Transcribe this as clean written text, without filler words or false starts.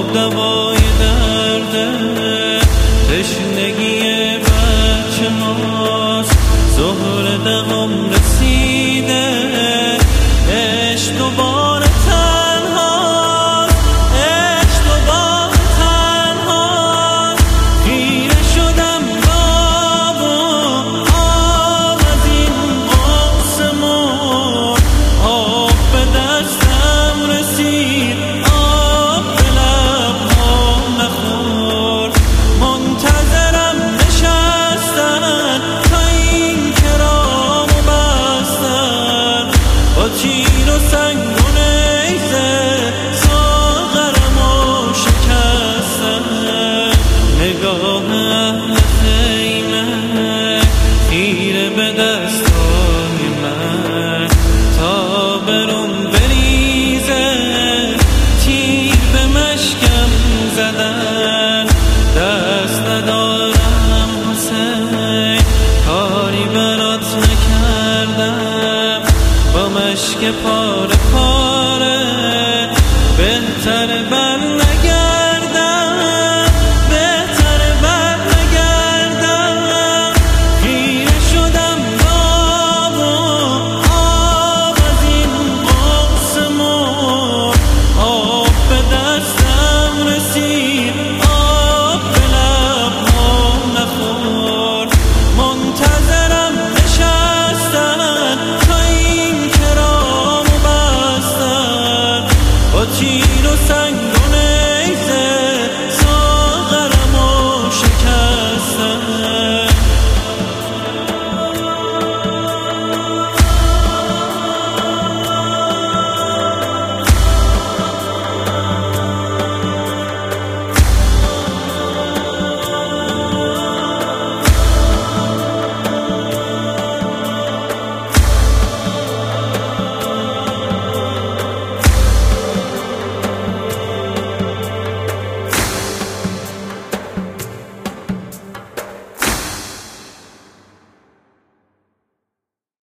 دوای درد تشنگی بچه هاست. ظهر دهم رسیده عشق دوباره تنهاست، عشق دوباره تنهاست. خیره شدم آب و آب از این قرص مرد. آب به دستم رسید، آب به لبهام نخورد. منتظرم نشستن تا این کرامو بستن، با تیر و سنگ و نیزه ساغرمو شکستن. نگاه اهل خیمه خیره به دستای من، تا برون بریزه تیر به مشکم زدن. دست ندارم حسین، کاری برات نکردم. با مشک پاره پاره بهتره بر نگردم، بهتره بر نگردم. خیره شدم آب و آب از این قرص مرد. آب به دستم رسید، آب به لبهام نخورد. منتظرم نشستن تا این کرامو بستن، با تیر و سنگ